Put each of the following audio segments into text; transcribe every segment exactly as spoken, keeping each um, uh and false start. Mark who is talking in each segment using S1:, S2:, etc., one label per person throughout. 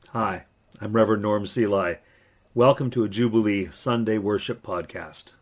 S1: Hi, I'm Reverend Norm Seeley. Welcome to a Jubilee Sunday Worship Podcast.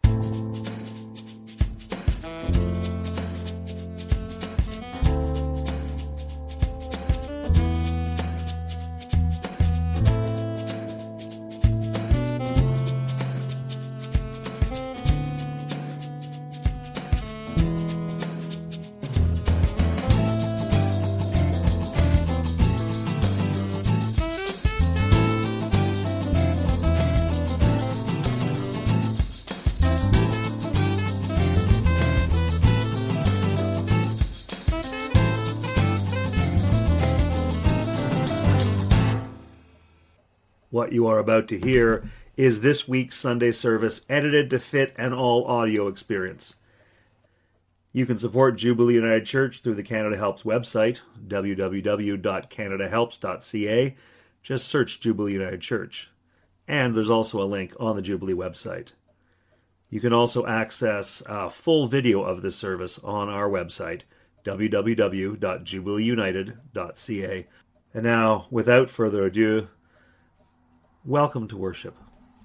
S1: What you are about to hear is this week's Sunday service edited to fit an all-audio experience. You can support Jubilee United Church through the Canada Helps website, w w w dot canada helps dot c a. Just search Jubilee United Church. And there's also a link on the Jubilee website. You can also access a full video of this service on our website, w w w dot jubilee united dot c a. And now, without further ado, welcome to worship.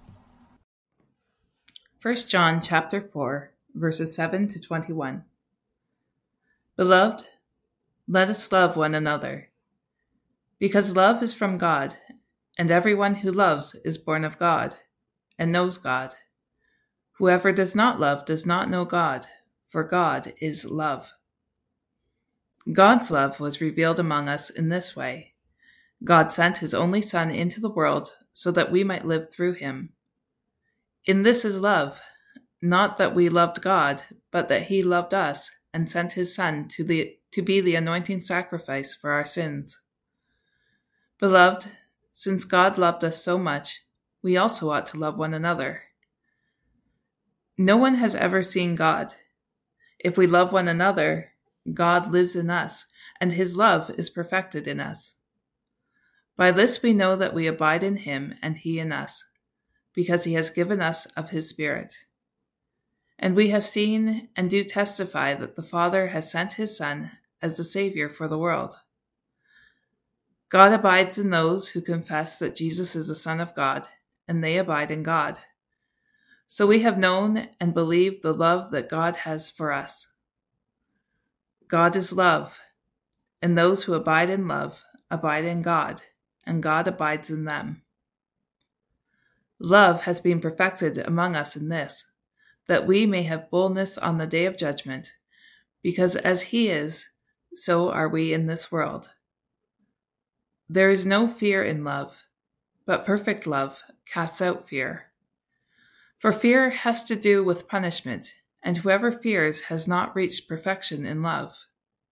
S2: First John chapter four, verses seven to twenty-one. Beloved, let us love one another, because love is from God, and everyone who loves is born of God, and knows God. Whoever does not love does not know God, for God is love. God's love was revealed among us in this way. God sent his only Son into the world so that we might live through him. In this is love, not that we loved God, but that he loved us and sent his Son to the to be the anointing sacrifice for our sins. Beloved, since God loved us so much, we also ought to love one another. No one has ever seen God. If we love one another, God lives in us, and his love is perfected in us. By this we know that we abide in him and he in us, because he has given us of his Spirit. And we have seen and do testify that the Father has sent his Son as the Savior for the world. God abides in those who confess that Jesus is the Son of God, and they abide in God. So we have known and believed the love that God has for us. God is love, and those who abide in love abide in God, and God abides in them. Love has been perfected among us in this, that we may have boldness on the day of judgment, because as he is, so are we in this world. There is no fear in love, but perfect love casts out fear. For fear has to do with punishment, and whoever fears has not reached perfection in love.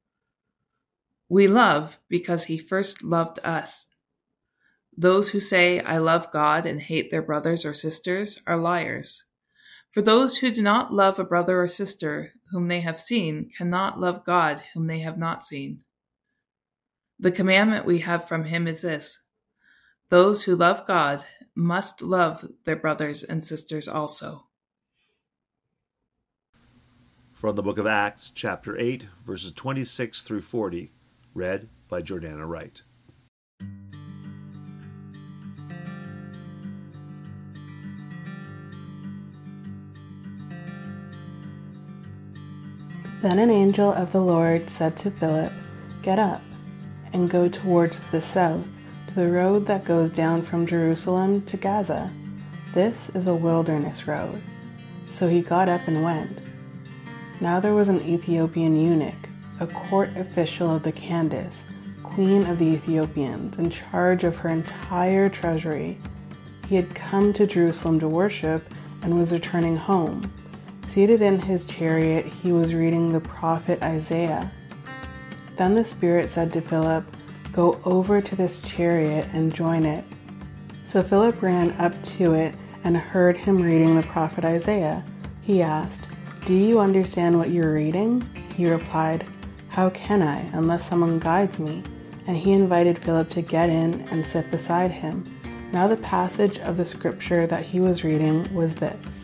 S2: We love because he first loved us. Those who say, I love God and hate their brothers or sisters are liars. For those who do not love a brother or sister whom they have seen cannot love God whom they have not seen. The commandment we have from him is this: those who love God must love their brothers and sisters also.
S1: From the book of Acts, chapter eight, verses twenty-six through forty, read by Jordana Wright.
S3: Then an angel of the Lord said to Philip, Get up, and go towards the south, to the road that goes down from Jerusalem to Gaza. This is a wilderness road. So he got up and went. Now there was an Ethiopian eunuch, a court official of the Candace, queen of the Ethiopians, in charge of her entire treasury. He had come to Jerusalem to worship and was returning home. Seated in his chariot, he was reading the prophet Isaiah. Then the Spirit said to Philip, Go over to this chariot and join it. So Philip ran up to it and heard him reading the prophet Isaiah. He asked, Do you understand what you're reading? He replied, How can I, unless someone guides me? And he invited Philip to get in and sit beside him. Now the passage of the scripture that he was reading was this: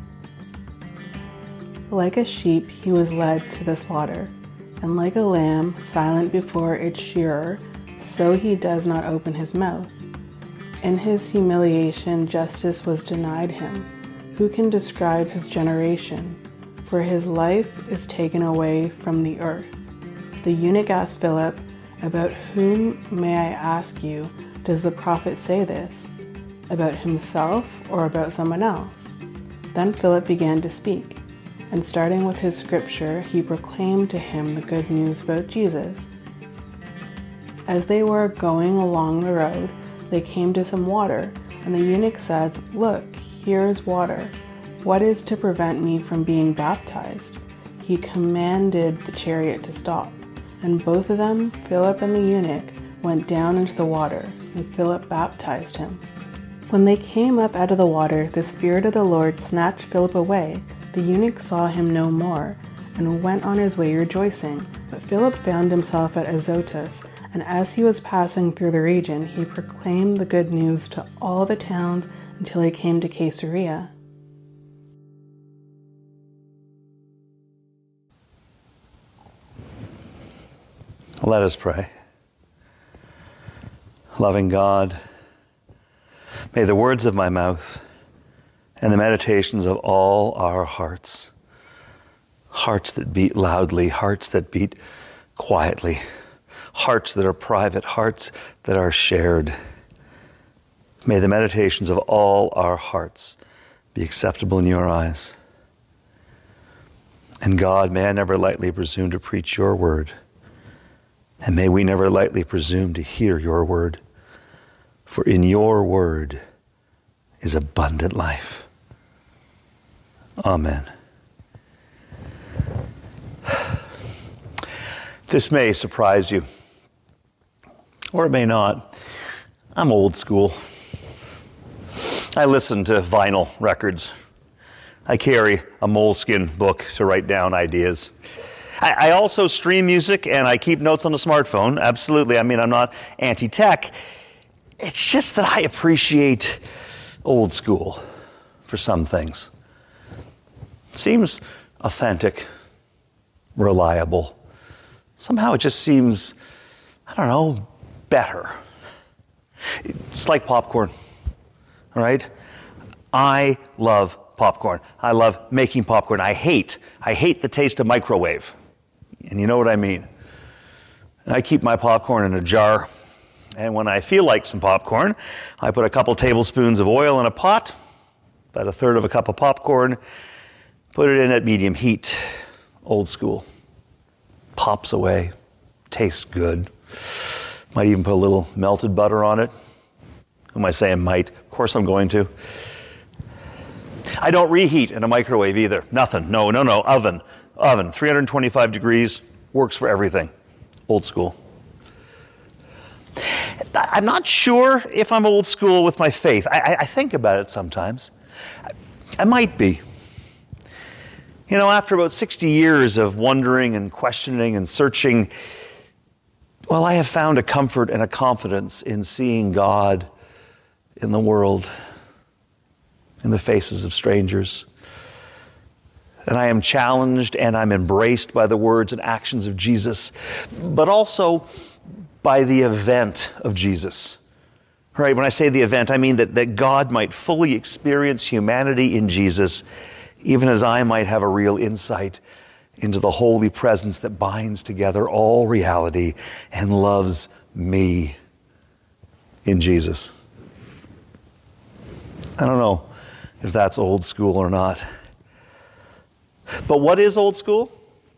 S3: Like a sheep he was led to the slaughter, and like a lamb silent before its shearer so he does not open his mouth. In his humiliation, justice was denied him. Who can describe his generation? For his life is taken away from the earth. The eunuch asked Philip, about whom, may I ask you, does the prophet say this? About himself or about someone else? Then Philip began to speak, and starting with his scripture, he proclaimed to him the good news about Jesus. As they were going along the road, they came to some water, and the eunuch said, "Look, here is water. What is to prevent me from being baptized?" He commanded the chariot to stop, and both of them, Philip and the eunuch, went down into the water, and Philip baptized him. When they came up out of the water, the Spirit of the Lord snatched Philip away. The eunuch saw him no more, and went on his way rejoicing. But Philip found himself at Azotus, and as he was passing through the region, he proclaimed the good news to all the towns until he came to Caesarea.
S1: Let us pray. Loving God, may the words of my mouth and the meditations of all our hearts, hearts that beat loudly, hearts that beat quietly, hearts that are private, hearts that are shared, may the meditations of all our hearts be acceptable in your eyes. And God, may I never lightly presume to preach your word, and may we never lightly presume to hear your word, for in your word is abundant life. Amen. This may surprise you, or it may not. I'm old school. I listen to vinyl records. I carry a Moleskine book to write down ideas. I, I also stream music and I keep notes on the smartphone. Absolutely. I mean, I'm not anti-tech. It's just that I appreciate old school for some things. Seems authentic, reliable. Somehow it just seems, I don't know, better. It's like popcorn, all right? I love popcorn. I love making popcorn. I hate, I hate the taste of microwave. And you know what I mean. I keep my popcorn in a jar, and when I feel like some popcorn, I put a couple tablespoons of oil in a pot, about a third of a cup of popcorn, put it in at medium heat, old school. Pops away, tastes good. Might even put a little melted butter on it. Who am I saying might? Of course I'm going to. I don't reheat in a microwave either. Nothing. No, no, no. Oven. Oven. three hundred twenty-five degrees. Works for everything. Old school. I'm not sure if I'm old school with my faith. I, I think about it sometimes. I, I might be. You know, after about sixty years of wondering and questioning and searching, well, I have found a comfort and a confidence in seeing God in the world, in the faces of strangers. And I am challenged and I'm embraced by the words and actions of Jesus, but also by the event of Jesus. Right? When I say the event, I mean that, that God might fully experience humanity in Jesus, even as I might have a real insight into the holy presence that binds together all reality and loves me in Jesus. I don't know if that's old school or not. But what is old school?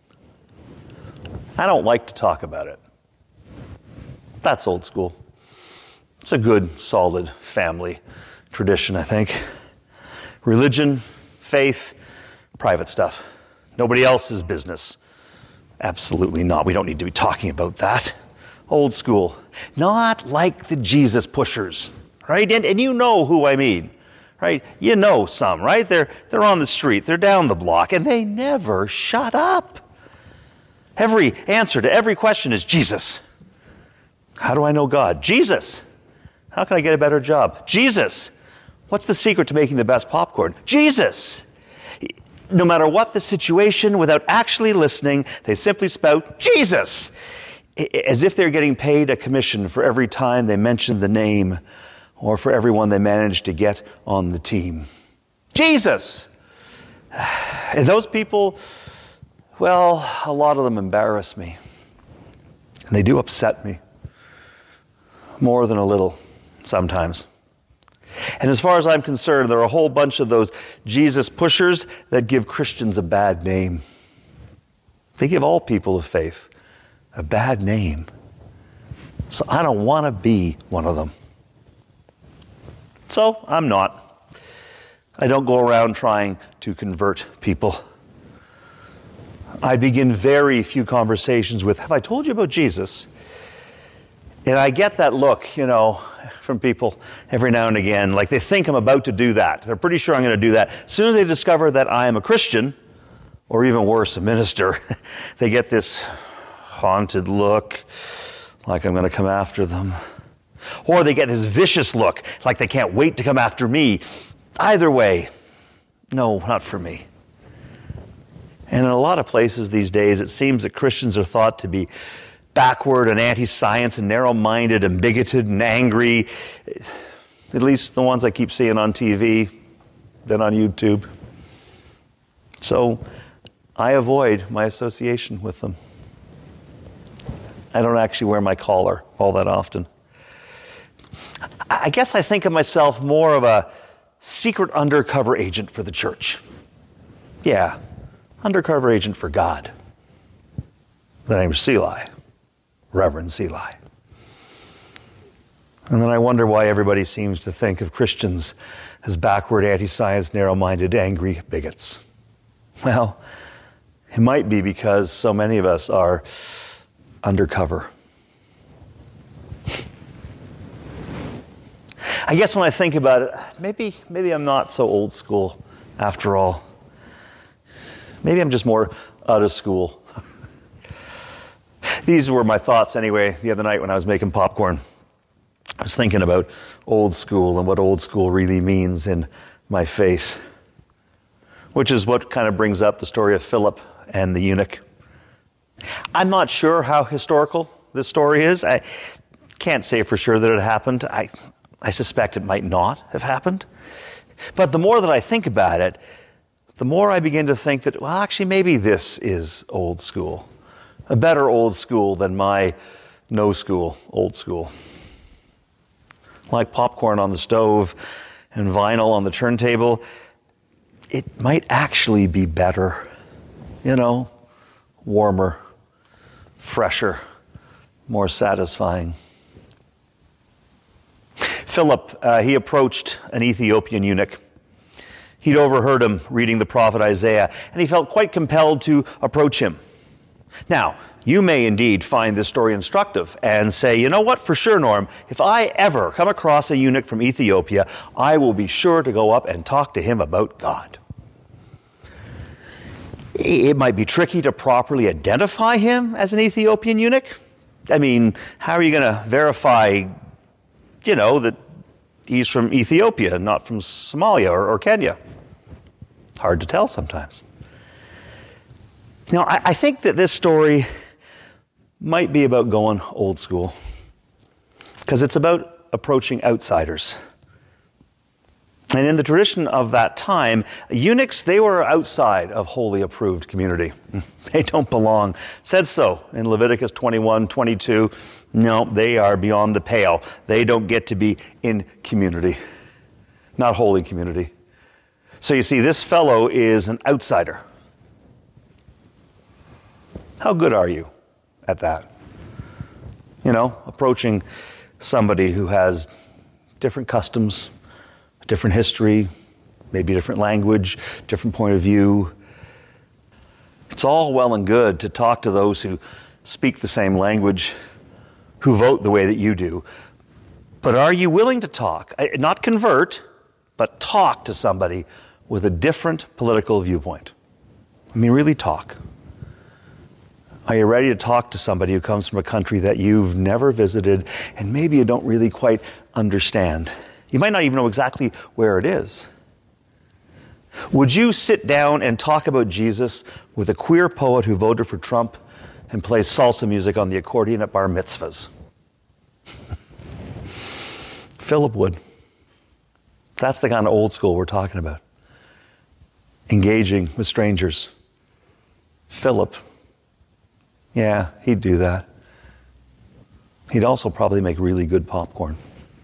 S1: I don't like to talk about it. That's old school. It's a good, solid family tradition, I think. Religion, faith, private stuff. Nobody else's business. Absolutely not. We don't need to be talking about that. Old school. Not like the Jesus pushers, right? And, and you know who I mean, right? You know some, right? They're, they're on the street, they're down the block, and they never shut up. Every answer to every question is Jesus. How do I know God? Jesus. How can I get a better job? Jesus. What's the secret to making the best popcorn? Jesus. No matter what the situation, without actually listening, they simply spout Jesus.
S4: as if they're getting paid a commission for every time they mention the name or for everyone they manage to get on the team. Jesus! And those people, well, a lot of them embarrass me. And they do upset me. More than a little, sometimes. And as far as I'm concerned, there are a whole bunch of those Jesus pushers that give Christians a bad name. They give all people of faith a bad name. So I don't want to be one of them. So I'm not. I don't go around trying to convert people. I begin very few conversations with, have I told you about Jesus? And I get that look, you know, from people every now and again, like they think I'm about to do that. They're pretty sure I'm going to do that. As soon as they discover that I am a Christian, or even worse, a minister, they get this haunted look, like I'm going to come after them. Or they get this vicious look, like they can't wait to come after me. Either way, no, not for me. And in a lot of places these days, it seems that Christians are thought to be backward and anti-science and narrow-minded and bigoted and angry. At least the ones I keep seeing on T V, then on YouTube. So I avoid my association with them. I don't actually wear my collar all that often. I guess I think of myself more of a secret undercover agent for the church. Yeah, undercover agent for God. The name is Seeley, Reverend Seeley. And then I wonder why everybody seems to think of Christians as backward, anti-science, narrow-minded, angry bigots. Well, it might be because so many of us are undercover. I guess when I think about it, maybe maybe I'm not so old school after all. Maybe I'm just more out of school. These were my thoughts anyway the other night when I was making popcorn. I was thinking about old school and what old school really means in my faith, which is what kind of brings up the story of Philip and the eunuch. I'm not sure how historical this story is. I can't say for sure that it happened. I, I suspect it might not have happened. But the more that I think about it, the more I begin to think that, well, actually, maybe this is old school. A better old school than my no school old school. Like popcorn on the stove and vinyl on the turntable, it might actually be better. You know, warmer, fresher, more satisfying. Philip, uh, he approached an Ethiopian eunuch. He'd overheard him reading the prophet Isaiah, and he felt quite compelled to approach him. Now, you may indeed find this story instructive and say, you know what, for sure, Norm, if I ever come across a eunuch from Ethiopia, I will be sure to go up and talk to him about God. It might be tricky to properly identify him as an Ethiopian eunuch. I mean, how are you going to verify, you know, that he's from Ethiopia, not from Somalia or, or Kenya? Hard to tell sometimes. You know, I, I think that this story might be about going old school, because it's about approaching outsiders. And in the tradition of that time, eunuchs, they were outside of holy approved community. They don't belong. It said so in Leviticus twenty-one, twenty-two. No, they are beyond the pale. They don't get to be in community, not holy community. So you see, this fellow is an outsider. How good are you at that? You know, approaching somebody who has different customs, different history, maybe a different language, different point of view. It's all well and good to talk to those who speak the same language, who vote the way that you do. But are you willing to talk, not convert, but talk to somebody with a different political viewpoint? I mean, really talk. Are you ready to talk to somebody who comes from a country that you've never visited and maybe you don't really quite understand? You might not even know exactly where it is. Would you sit down and talk about Jesus with a queer poet who voted for Trump and plays salsa music on the accordion at bar mitzvahs. Philip would. That's the kind of old school we're talking about. Engaging with strangers. Philip, yeah, he'd do that. He'd also probably make really good popcorn.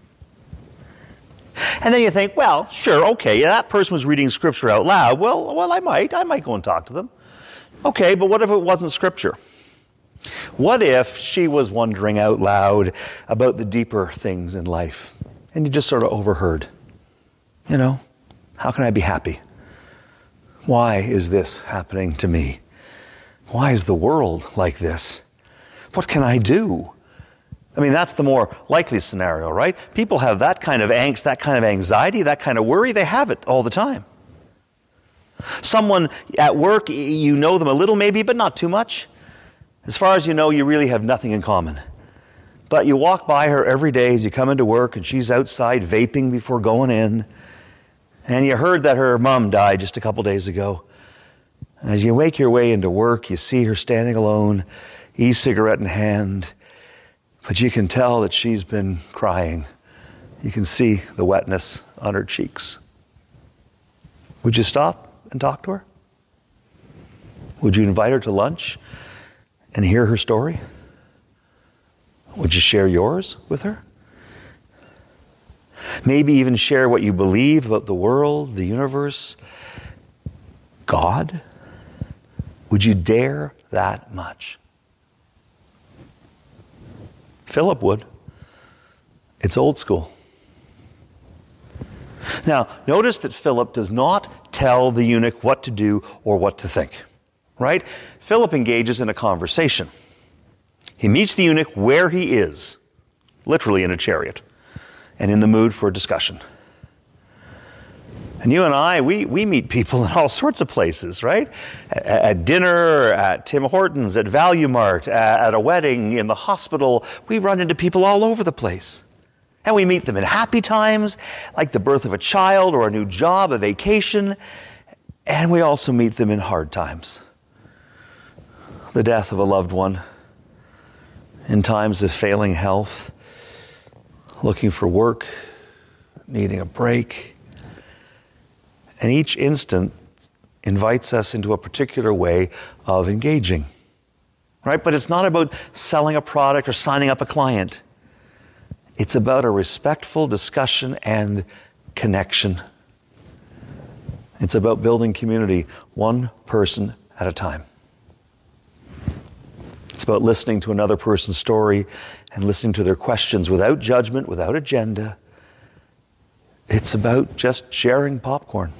S4: And then you think, well, sure, okay, yeah, that person was reading scripture out loud. Well, well, I might. I might go and talk to them. Okay, but what if it wasn't scripture? What if she was wondering out loud about the deeper things in life, and you just sort of overheard? You know, how can I be happy? Why is this happening to me? Why is the world like this? What can I do? I mean, that's the more likely scenario, right? People have that kind of angst, that kind of anxiety, that kind of worry. They have it all the time. Someone at work, you know them a little maybe, but not too much. As far as you know, you really have nothing in common. But you walk by her every day as you come into work, and she's outside vaping before going in. And you heard that her mom died just a couple days ago. And as you make your way into work, you see her standing alone, e-cigarette in hand. But you can tell that she's been crying. You can see the wetness on her cheeks. Would you stop and talk to her? Would you invite her to lunch and hear her story? Would you share yours with her? Maybe even share what you believe about the world, the universe, God? Would you dare that much? Philip would. It's old school. Now, notice that Philip does not tell the eunuch what to do or what to think, right? Philip engages in a conversation. He meets the eunuch where he is, literally in a chariot, and in the mood for a discussion. And you and I, we, we meet people in all sorts of places, right? At, at dinner, at Tim Hortons, at Value Mart, at, at a wedding, in the hospital. We run into people all over the place. And we meet them in happy times, like the birth of a child or a new job, a vacation. And we also meet them in hard times. The death of a loved one, in times of failing health, looking for work, needing a break. And each instant invites us into a particular way of engaging, right? But it's not about selling a product or signing up a client. It's about a respectful discussion and connection. It's about building community, one person at a time. It's about listening to another person's story and listening to their questions without judgment, without agenda. It's about just sharing popcorn.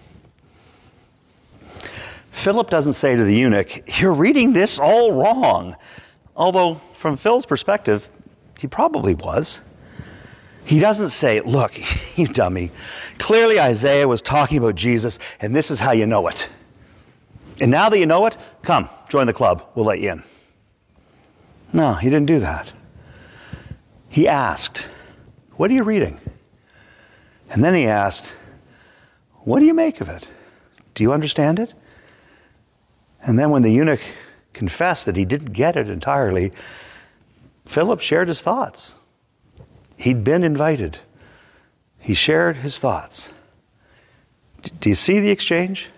S4: Philip doesn't say to the eunuch, "You're reading this all wrong." Although, from Phil's perspective, he probably was. He doesn't say, "Look, you dummy, clearly Isaiah was talking about Jesus, and this is how you know it. And now that you know it, come, join the club, we'll let you in." No, he didn't do that. He asked, "What are you reading?" And then he asked, "What do you make of it? Do you understand it?" And then when the eunuch confessed that he didn't get it entirely, Philip shared his thoughts. He'd been invited. He shared his thoughts. Do you see the exchange?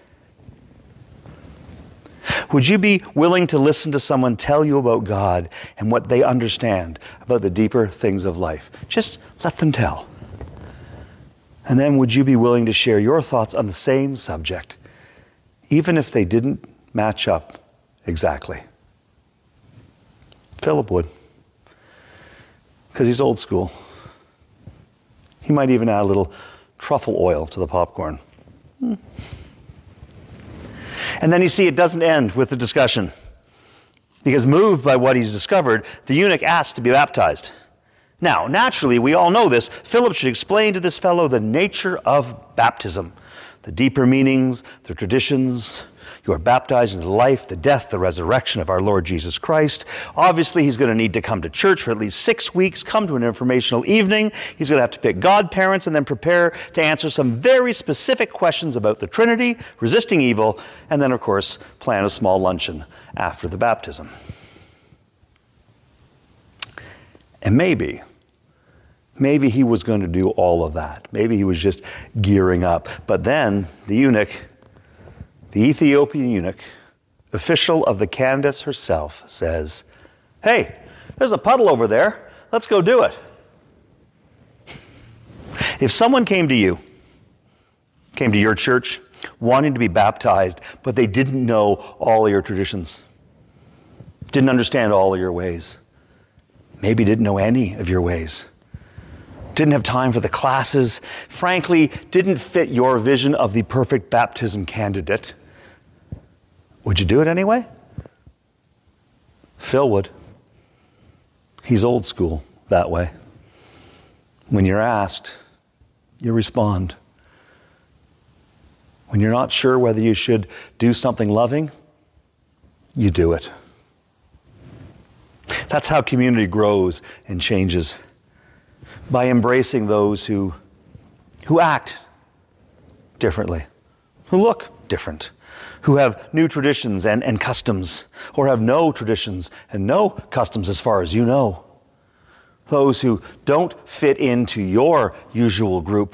S4: Would you be willing to listen to someone tell you about God and what they understand about the deeper things of life? Just let them tell. And then would you be willing to share your thoughts on the same subject, even if they didn't match up exactly? Philip would, because he's old school. He might even add a little truffle oil to the popcorn. Hmm. And then you see it doesn't end with the discussion. Because moved by what he's discovered, the eunuch asks to be baptized. Now, naturally, we all know this. Philip should explain to this fellow the nature of baptism, the deeper meanings, the traditions. You are baptized into the life, the death, the resurrection of our Lord Jesus Christ. Obviously, he's going to need to come to church for at least six weeks, come to an informational evening. He's going to have to pick godparents and then prepare to answer some very specific questions about the Trinity, resisting evil, and then, of course, plan a small luncheon after the baptism. And maybe, maybe he was going to do all of that. Maybe he was just gearing up. But then the eunuch, the Ethiopian eunuch, official of the Candace herself, says, "Hey, there's a puddle over there. Let's go do it." If someone came to you, came to your church, wanting to be baptized, but they didn't know all of your traditions, didn't understand all of your ways, maybe didn't know any of your ways, didn't have time for the classes, frankly, didn't fit your vision of the perfect baptism candidate, would you do it anyway? Phil would. He's old school that way. When you're asked, you respond. When you're not sure whether you should do something loving, you do it. That's how community grows and changes. By embracing those who, who act differently, who look different, who have new traditions and, and customs, or have no traditions and no customs as far as you know. Those who don't fit into your usual group.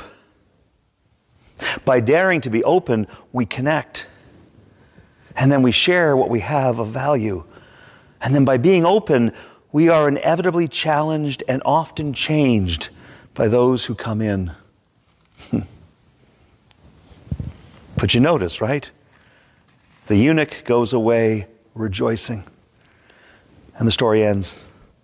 S4: By daring to be open, we connect. And then we share what we have of value. And then by being open, we are inevitably challenged and often changed by those who come in. But you notice, right? The eunuch goes away rejoicing. And the story ends.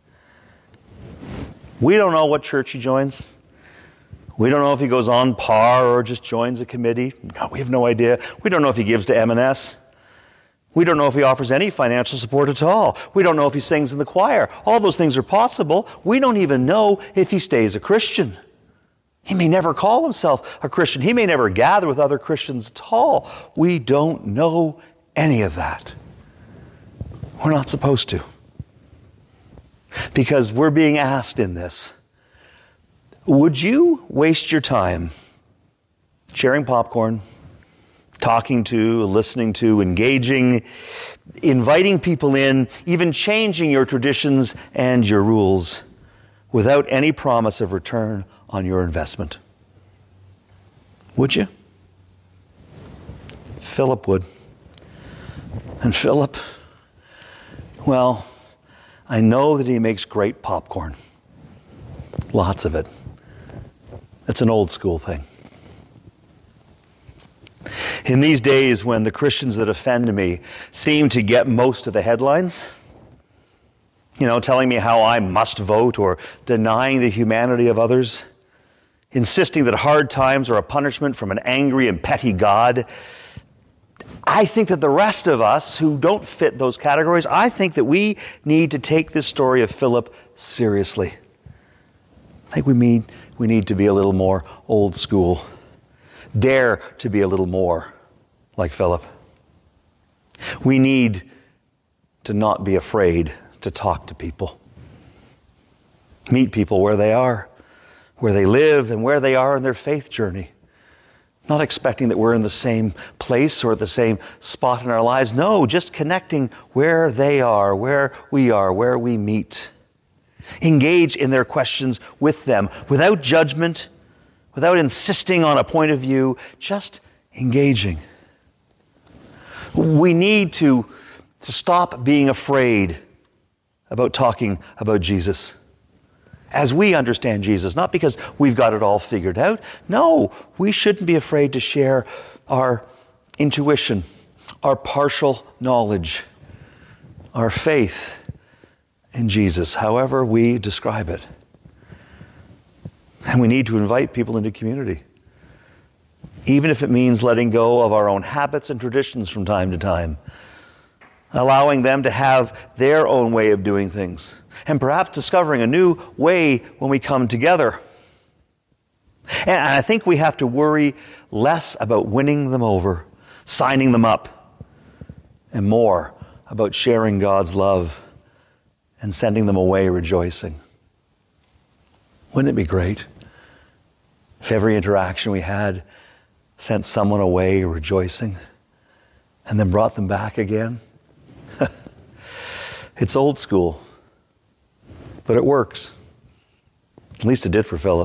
S4: We don't know what church he joins. We don't know if he goes on par or just joins a committee. No, we have no idea. We don't know if he gives to M and S. We don't know if he offers any financial support at all. We don't know if he sings in the choir. All those things are possible. We don't even know if he stays a Christian. He may never call himself a Christian. He may never gather with other Christians at all. We don't know any of that. We're not supposed to. Because we're being asked in this, would you waste your time sharing popcorn, talking to, listening to, engaging, inviting people in, even changing your traditions and your rules without any promise of return on your investment? Would you? Philip would. And Philip, well, I know that he makes great popcorn. Lots of it. It's an old school thing. In these days when the Christians that offend me seem to get most of the headlines, you know, telling me how I must vote or denying the humanity of others, insisting that hard times are a punishment from an angry and petty God, I think that the rest of us who don't fit those categories, I think that we need to take this story of Philip seriously. I think we need, we need to be a little more old school. Dare to be a little more like Philip. We need to not be afraid to talk to people. Meet people where they are, where they live, and where they are in their faith journey. Not expecting that we're in the same place or at the same spot in our lives. No, just connecting where they are, where we are, where we meet. Engage in their questions with them without judgment, without insisting on a point of view, just engaging. We need to, to stop being afraid about talking about Jesus as we understand Jesus, not because we've got it all figured out. No, we shouldn't be afraid to share our intuition, our partial knowledge, our faith in Jesus, however we describe it. And we need to invite people into community, even if it means letting go of our own habits and traditions from time to time, allowing them to have their own way of doing things, and perhaps discovering a new way when we come together. And I think we have to worry less about winning them over, signing them up, and more about sharing God's love and sending them away rejoicing. Wouldn't it be great if every interaction we had sent someone away rejoicing and then brought them back again? It's old school, but it works. At least it did for Philip.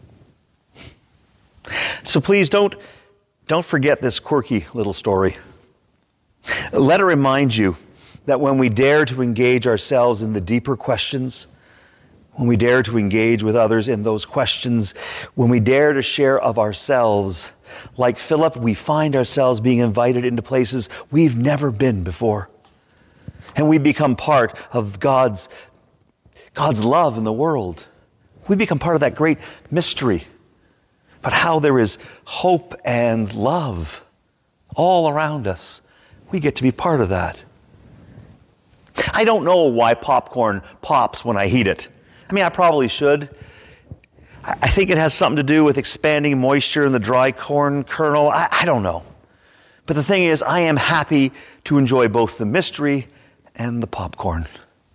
S4: So please don't, don't forget this quirky little story. Let it remind you that when we dare to engage ourselves in the deeper questions, when we dare to engage with others in those questions, when we dare to share of ourselves, like Philip, we find ourselves being invited into places we've never been before. And we become part of God's, God's love in the world. We become part of that great mystery. But how there is hope and love all around us. We get to be part of that. I don't know why popcorn pops when I heat it. I mean, I probably should. I think it has something to do with expanding moisture in the dry corn kernel. I, I don't know. But the thing is, I am happy to enjoy both the mystery and the popcorn.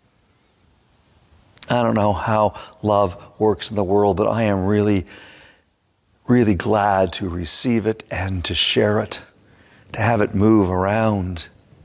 S4: I don't know how love works in the world, but I am really, really glad to receive it and to share it, to have it move around.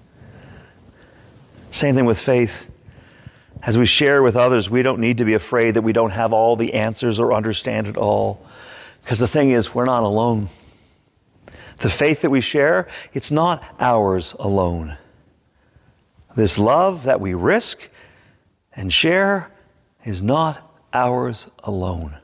S4: Same thing with faith. As we share with others, we don't need to be afraid that we don't have all the answers or understand it all. Because the thing is, we're not alone. The faith that we share, it's not ours alone. This love that we risk and share is not ours alone.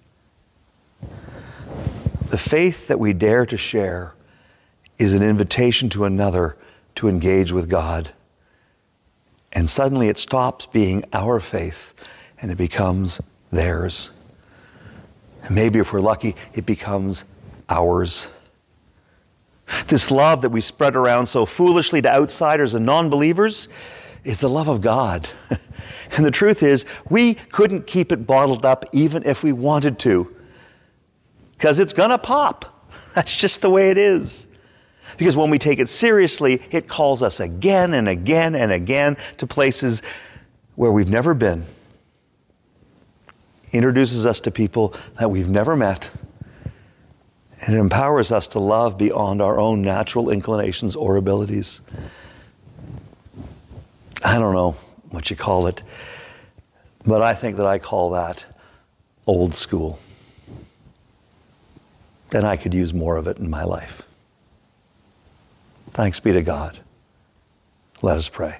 S4: The faith that we dare to share is an invitation to another to engage with God. And suddenly it stops being our faith and it becomes theirs. And maybe if we're lucky, it becomes ours. This love that we spread around so foolishly to outsiders and non-believers is the love of God. And the truth is, we couldn't keep it bottled up even if we wanted to. Because it's going to pop. That's just the way it is. Because when we take it seriously, it calls us again and again and again to places where we've never been. Introduces us to people that we've never met. And it empowers us to love beyond our own natural inclinations or abilities. I don't know what you call it, but I think that I call that old school. And I could use more of it in my life. Thanks be to God. Let us pray.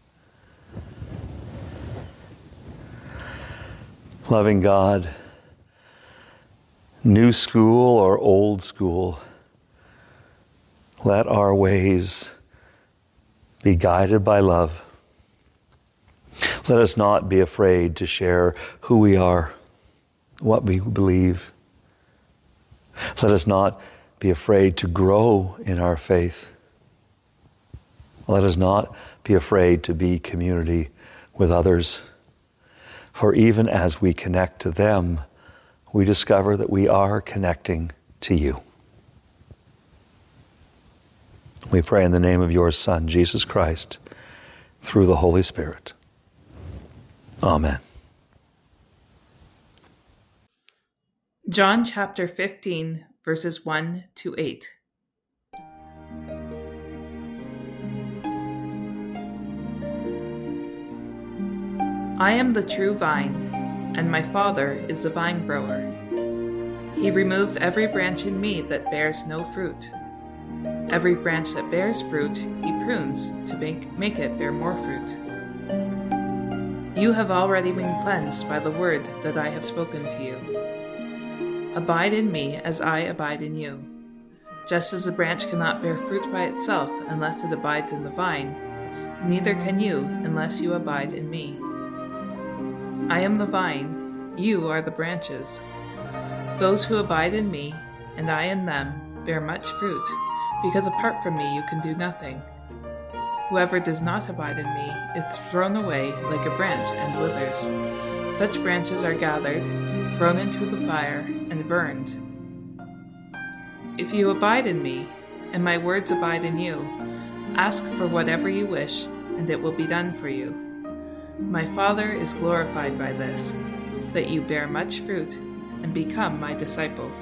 S4: Loving God, new school or old school, let our ways be guided by love. Let us not be afraid to share who we are, what we believe. Let us not be afraid to grow in our faith. Let us not be afraid to be community with others. For even as we connect to them, we discover that we are connecting to you. We pray in the name of your Son, Jesus Christ, through the Holy Spirit. Amen.
S2: John chapter fifteen, verses one to eight. I am the true vine, and my Father is the vine grower. He removes every branch in me that bears no fruit. Every branch that bears fruit, he prunes to make, make it bear more fruit. You have already been cleansed by the word that I have spoken to you. Abide in me as I abide in you. Just as a branch cannot bear fruit by itself unless it abides in the vine, neither can you unless you abide in me. I am the vine, you are the branches. Those who abide in me, and I in them, bear much fruit, because apart from me you can do nothing. Whoever does not abide in me is thrown away like a branch and withers. Such branches are gathered, thrown into the fire, and burned. If you abide in me, and my words abide in you, ask for whatever you wish, and it will be done for you. My Father is glorified by this, that you bear much fruit and become my disciples.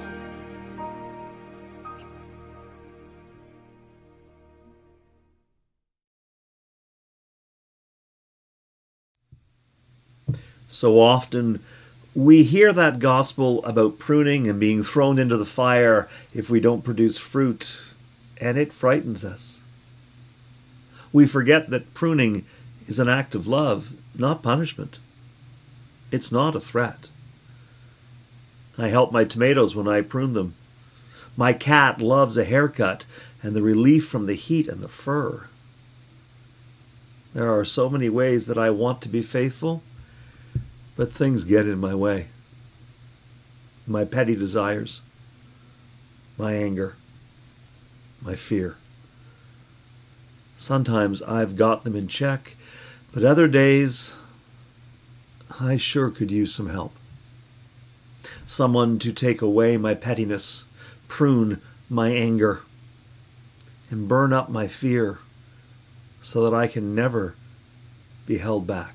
S1: So often We hear that gospel about pruning and being thrown into the fire if we don't produce fruit, and it frightens us. We forget that pruning is an act of love, not punishment. It's not a threat. I help my tomatoes when I prune them. My cat loves a haircut and the relief from the heat and the fur. There are so many ways that I want to be faithful, but things get in my way. My petty desires, my anger, my fear. Sometimes I've got them in check, but other days I sure could use some help. Someone to take away my pettiness, prune my anger, and burn up my fear so that I can never be held back.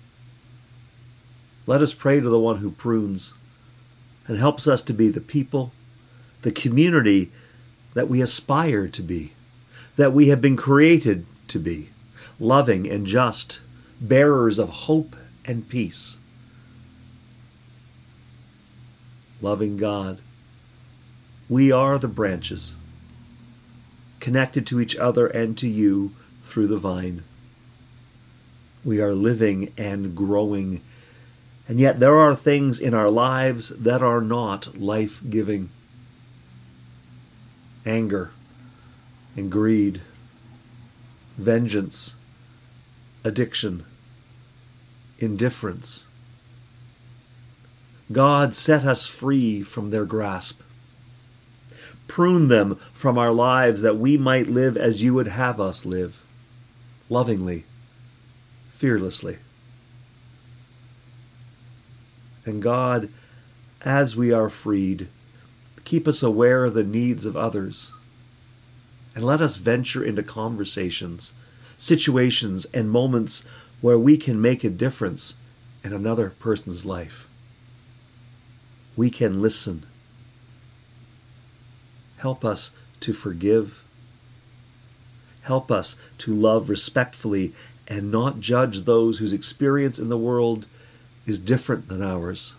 S1: Let us pray to the one who prunes and helps us to be the people, the community that we aspire to be, that we have been created to be, loving and just, bearers of hope and peace. Loving God, we are the branches, connected to each other and to you through the vine. We are living and growing, and yet there are things in our lives that are not life-giving. Anger and greed, vengeance, addiction, indifference. God, set us free from their grasp. Prune them from our lives that we might live as you would have us live, lovingly, fearlessly. And God, as we are freed, keep us aware of the needs of others, and let us venture into conversations, situations, and moments where we can make a difference in another person's life. We can listen. Help us to forgive. Help us to love respectfully and not judge those whose experience in the world is different than ours.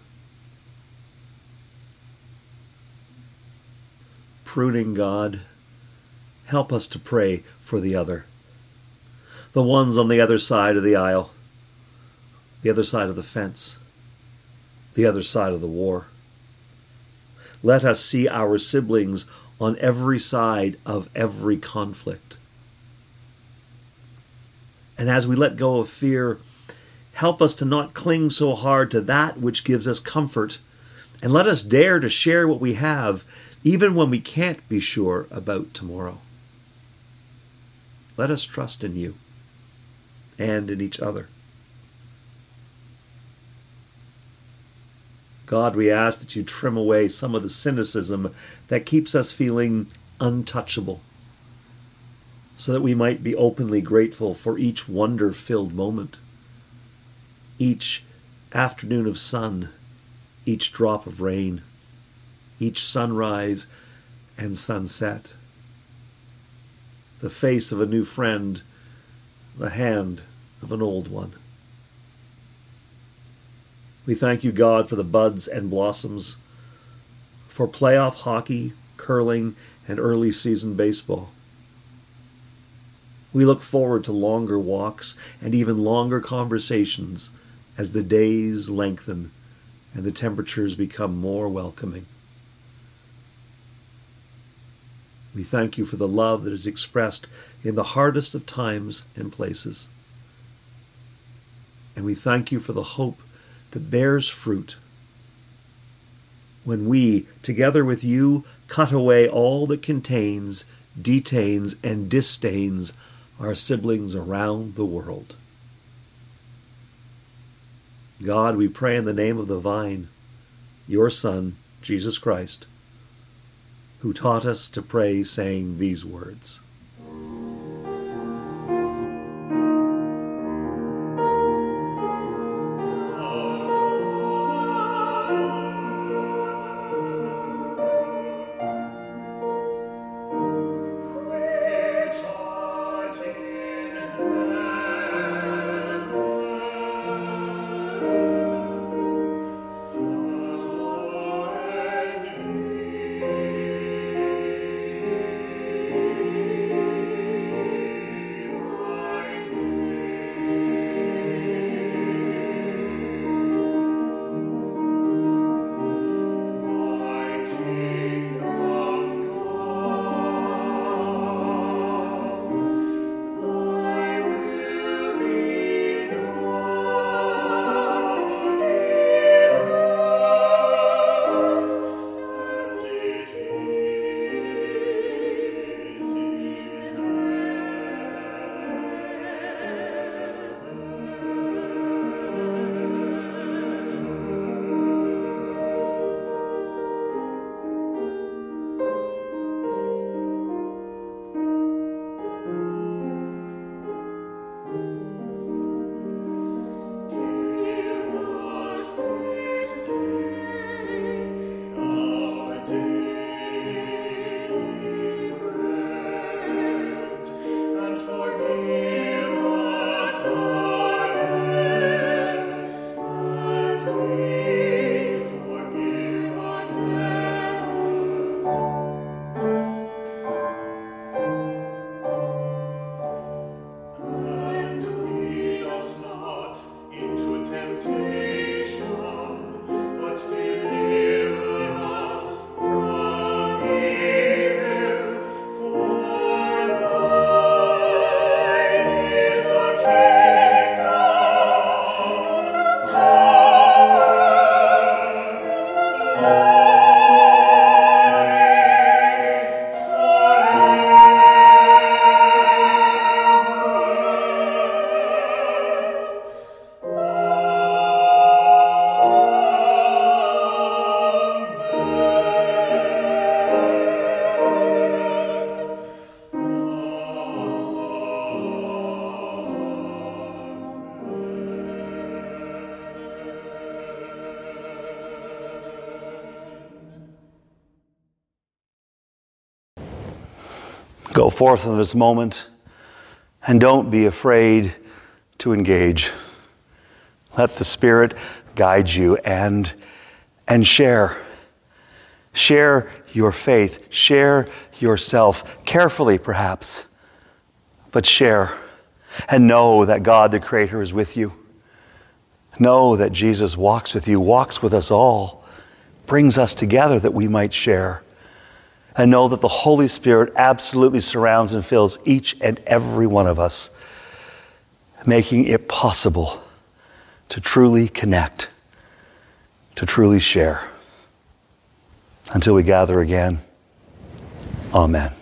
S1: Pruning God, help us to pray for the other. The ones on the other side of the aisle, the other side of the fence, the other side of the war. Let us see our siblings on every side of every conflict. And as we let go of fear, help us to not cling so hard to that which gives us comfort, and let us dare to share what we have, even when we can't be sure about tomorrow. Let us trust in you and in each other. God, we ask that you trim away some of the cynicism that keeps us feeling untouchable, so that we might be openly grateful for each wonder-filled moment, each afternoon of sun, each drop of rain, each sunrise and sunset, the face of a new friend, the hand of an old one. We thank you, God, for the buds and blossoms, for playoff hockey, curling, and early season baseball. We look forward to longer walks and even longer conversations as the days lengthen and the temperatures become more welcoming. We thank you for the love that is expressed in the hardest of times and places. And we thank you for the hope that bears fruit when we, together with you, cut away all that contains, detains, and disdains our siblings around the world. God, we pray in the name of the vine, your Son, Jesus Christ, who taught us to pray saying these words.
S4: Go forth in this moment and don't be afraid to engage. Let the Spirit guide you and, and share. Share your faith. Share yourself. Carefully, perhaps, but share. And know that God, the Creator, is with you. Know that Jesus walks with you, walks with us all, brings us together that we might share. And know that the Holy Spirit absolutely surrounds and fills each and every one of us, making it possible to truly connect, to truly share. Until we gather again, amen.